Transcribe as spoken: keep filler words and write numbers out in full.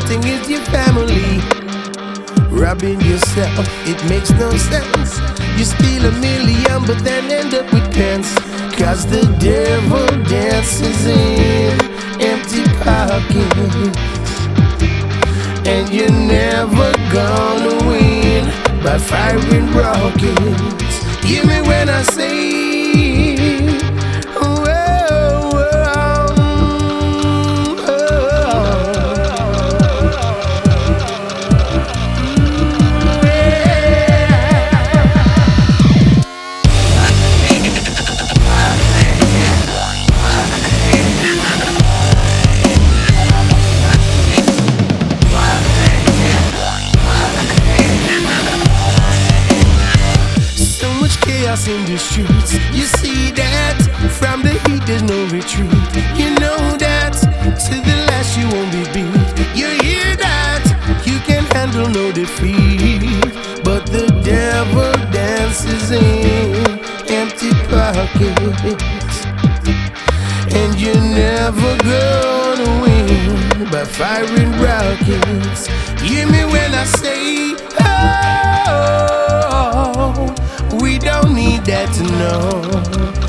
thing is your family. Robbing yourself, it makes no sense. You steal a million but then end up with pence. Cause the devil dances in empty pockets, and you're never gonna win by firing rockets. Hear me when I say in the streets. You see that from the heat there's no retreat. You know that to the last you won't be beat. You hear that you can handle no defeat. But the devil dances in empty pockets, and you're never gonna win by firing rockets. Hear me when I say, oh, we don't need that to know.